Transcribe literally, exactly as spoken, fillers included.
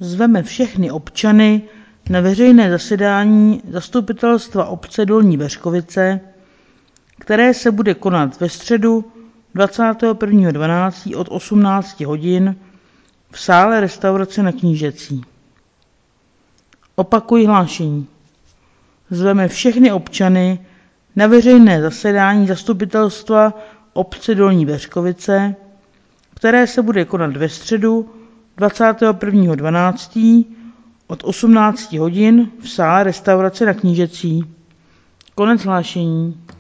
Zveme všechny občany na veřejné zasedání Zastupitelstva obce Dolní Beřkovice, které se bude konat ve středu dvacátého prvního dvanáctého od osmnácti hodin v sále restaurace Na Knížecí. Opakuji hlášení. Zveme všechny občany na veřejné zasedání Zastupitelstva obce Dolní Beřkovice, které se bude konat ve středu dvacátého prvního dvanáctého od osmnácti hodin v sále restaurace Na Knížecí. Konec hlášení.